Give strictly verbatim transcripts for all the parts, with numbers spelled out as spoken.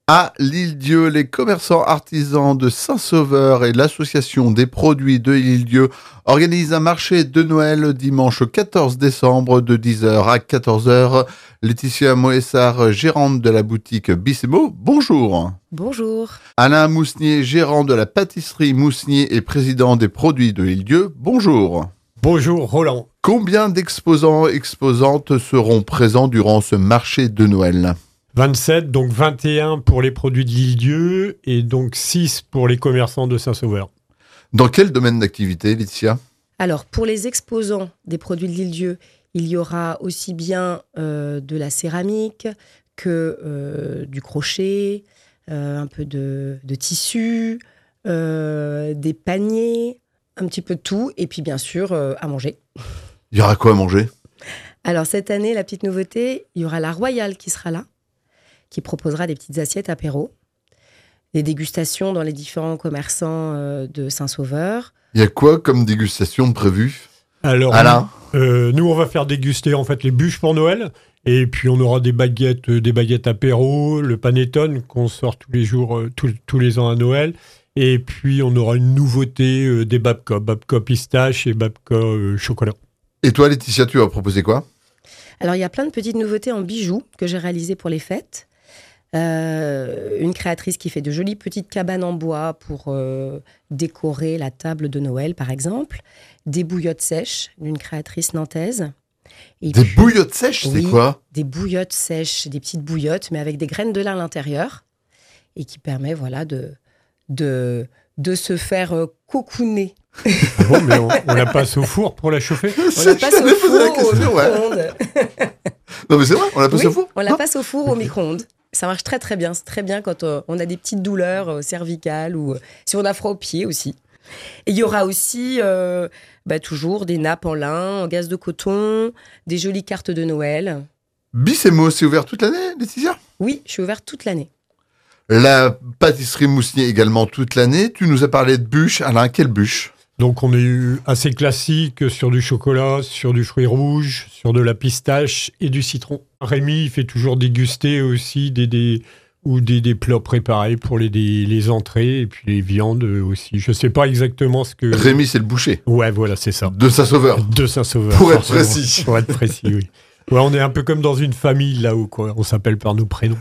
À l'Île-Dieu, les commerçants artisans de Saint-Sauveur et l'association des produits de l'Île-Dieu organisent un marché de Noël dimanche quatorze décembre de dix heures à quatorze heures. Laetitia Moessard, gérante de la boutique Bissemo, bonjour. Bonjour. Alain Mousnier, gérant de la pâtisserie Mousnier et président des produits de l'Île-Dieu, bonjour. Bonjour Roland. Combien d'exposants et exposantes seront présents durant ce marché de Noël ? vingt-sept, donc vingt et un pour les produits de l'Île-Dieu et donc six pour les commerçants de Saint-Sauveur. Dans quel domaine d'activité, Laetitia ? Alors, pour les exposants des produits de l'Île-Dieu, il y aura aussi bien euh, de la céramique que euh, du crochet, euh, un peu de, de tissu, euh, des paniers, un petit peu de tout, et puis bien sûr, euh, à manger. Il y aura quoi à manger ? Alors, cette année, la petite nouveauté, il y aura la Royale qui sera là, qui proposera des petites assiettes apéro, des dégustations dans les différents commerçants euh, de Saint-Sauveur. Il y a quoi comme dégustation prévue ? Alors, Alain ? euh, nous, on va faire déguster en fait les bûches pour Noël. Et puis, on aura des baguettes, euh, des baguettes apéro, le panettone qu'on sort tous les jours, euh, tous, tous les ans à Noël. Et puis, on aura une nouveauté, euh, des babka, babka pistache et babka euh, chocolat. Et toi, Laetitia, tu vas proposer quoi ? Alors, il y a plein de petites nouveautés en bijoux que j'ai réalisées pour les fêtes. Euh, une créatrice qui fait de jolies petites cabanes en bois pour euh, décorer la table de Noël, par exemple. Des bouillottes sèches d'une créatrice nantaise. Et des puis, bouillottes sèches, oui, c'est quoi ? Des bouillottes sèches, des petites bouillottes, mais avec des graines de lin à l'intérieur. Et qui permet, voilà, de, de, de se faire euh, cocooner. Ah bon, mais on, on la passe au four pour la chauffer ? On la passe au four au micro-ondes. Non mais c'est vrai, on la passe oui, au four. on la passe au four au micro-ondes. Ça marche très très bien. C'est très bien quand euh, on a des petites douleurs euh, cervicales ou euh, si on a froid aux pieds aussi. Et il y aura aussi euh, bah, toujours des nappes en lin, en gaze de coton, des jolies cartes de Noël. Bissemo, c'est ouvert toute l'année, Laetitia ? Oui, je suis ouverte toute l'année. La pâtisserie Mousnier également toute l'année. Tu nous as parlé de bûches. Alain, quelle bûche ? Donc, on est assez classique sur du chocolat, sur du fruit rouge, sur de la pistache et du citron. Rémi il fait toujours déguster aussi des, des, ou des, des plats préparés pour les, des, les entrées et puis les viandes aussi. Je ne sais pas exactement ce que... Rémi, c'est le boucher. Ouais, voilà, c'est ça. De Saint-Sauveur. De Saint-Sauveur. Pour être précis. Pour être précis, oui. Ouais, on est un peu comme dans une famille là-haut, quoi. On s'appelle par nos prénoms.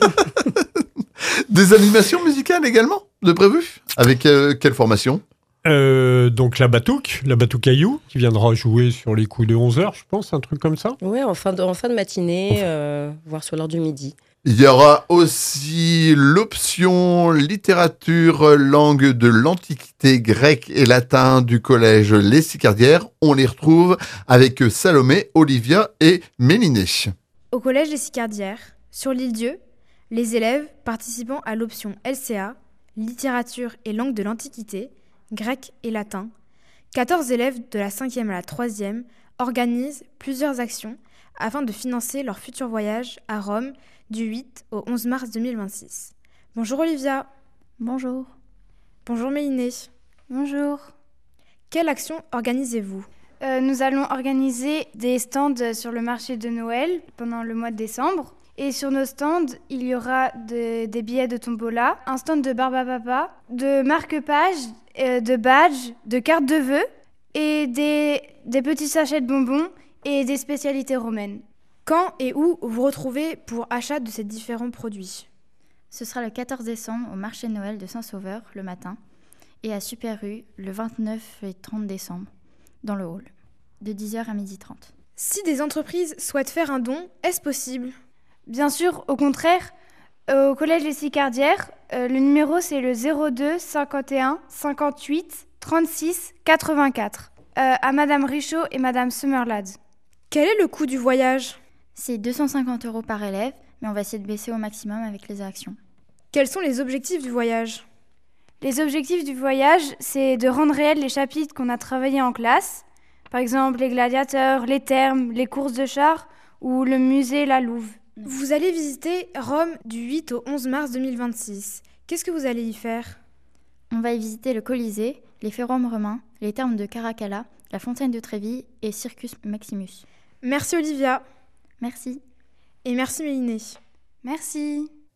Des animations musicales également de prévues ? Avec euh, quelle formation ? Euh, donc la Batouk, la Batoukaïou, qui viendra jouer sur les coups de onze heures, je pense, un truc comme ça. Oui, en fin de, en fin de matinée, euh, voire sur l'heure du midi. Il y aura aussi l'option littérature langue de l'Antiquité grecque et latin du collège Les Sicardières. On les retrouve avec Salomé, Olivia et Méliné. Au collège Les Sicardières, sur l'Île-Dieu, les élèves participant à l'option L C A, littérature et langue de l'Antiquité, grec et latin, quatorze élèves de la cinquième à la troisième organisent plusieurs actions afin de financer leur futur voyage à Rome du huit au onze mars deux mille vingt-six. Bonjour Olivia. Bonjour. Bonjour Méliné. Bonjour. Quelle action organisez-vous ? Euh, nous allons organiser des stands sur le marché de Noël pendant le mois de décembre. Et sur nos stands, il y aura de, des billets de tombola, un stand de Barbapapa, de marque-pages, euh, de badges, de cartes de vœux et des, des petits sachets de bonbons et des spécialités romaines. Quand et où vous retrouvez pour achat de ces différents produits ? Ce sera le quatorze décembre au marché de Noël de Saint-Sauveur le matin et à Super U le vingt-neuf et trente décembre dans le hall de dix heures à midi trente. Si des entreprises souhaitent faire un don, est-ce possible ? Bien sûr, au contraire, euh, au collège Les Sicardières, euh, le numéro c'est le zéro deux cinquante et un cinquante-huit trente-six quatre-vingt-quatre euh, à Madame Richaud et Madame Summerlad. Quel est le coût du voyage ? C'est deux cent cinquante euros par élève, mais on va essayer de baisser au maximum avec les actions. Quels sont les objectifs du voyage ? Les objectifs du voyage, c'est de rendre réels les chapitres qu'on a travaillés en classe, par exemple les gladiateurs, les thermes, les courses de chars ou le musée La Louve. Vous allez visiter Rome du huit au onze mars deux mille vingt-six. Qu'est-ce que vous allez y faire ? On va y visiter le Colisée, les forums romains, les thermes de Caracalla, la fontaine de Trévis et Circus Maximus. Merci Olivia. Merci. Et merci Méliné. Merci.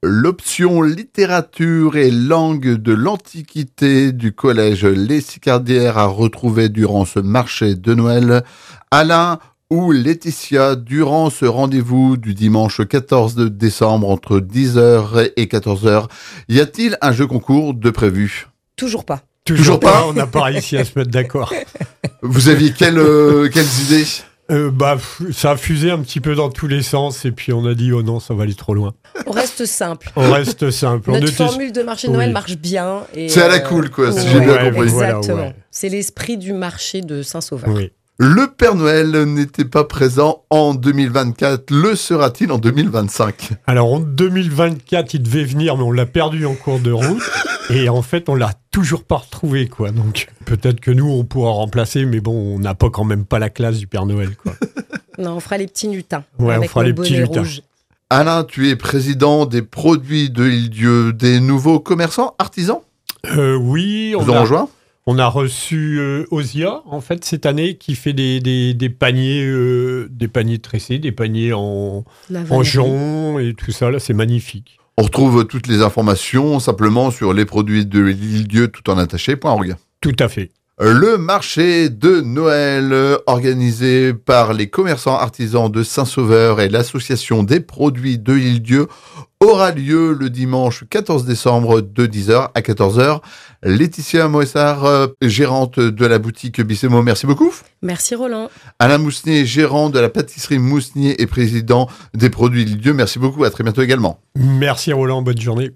L'option littérature et langue de l'Antiquité du collège Les Sicardières a retrouvé durant ce marché de Noël. Alain ou Laetitia, durant ce rendez-vous du dimanche quatorze décembre entre dix heures et quatorze heures, y a-t-il un jeu concours de prévu ? Toujours pas. Toujours, Toujours pas, pas on n'a pas réussi à se mettre d'accord. Vous aviez quelle, euh, quelles idées ? Euh, bah, ça a fusé un petit peu dans tous les sens et puis on a dit oh non, ça va aller trop loin. On reste simple. On reste simple. Notre on était... formule de marché de Noël Oui. marche bien. Et C'est à la euh, cool, quoi, si ouais, j'ai bien ouais, compris. voilà, Exactement. ouais. C'est l'esprit du marché de Saint-Sauveur. Oui. Le Père Noël n'était pas présent en deux mille vingt-quatre. Le sera-t-il en deux mille vingt-cinq ? Alors en deux mille vingt-quatre, il devait venir, mais on l'a perdu en cours de route. Et en fait, on l'a toujours pas retrouvé, quoi. Donc peut-être que nous, on pourra remplacer, mais bon, on n'a pas quand même pas la classe du Père Noël, quoi. Non, on fera les petits lutins. Ouais, avec on fera nos les petits bonnets lutins. rouges. Alain, tu es président des produits de l'Île-Dieu, des nouveaux commerçants, artisans ? Euh, oui, on Vous en a, rejoint ? on a reçu euh, Osia, en fait, cette année, qui fait des, des, des paniers, euh, des paniers tressés, des paniers en, La en vannerie. jonc et tout ça. Là, c'est magnifique. On retrouve toutes les informations simplement sur les produits de l'Île-Dieu tout en attaché point org. Tout à fait. Le marché de Noël organisé par les commerçants artisans de Saint-Sauveur et l'association des produits de l'Île-Dieu aura lieu le dimanche quatorze décembre de dix heures à quatorze heures. Laetitia Moessard, euh, gérante de la boutique Bissemo, merci beaucoup. Merci Roland. Alain Mousnier, gérant de la pâtisserie Mousnier et président des produits de l'Île-Dieu, merci beaucoup. À très bientôt également. Merci Roland, bonne journée.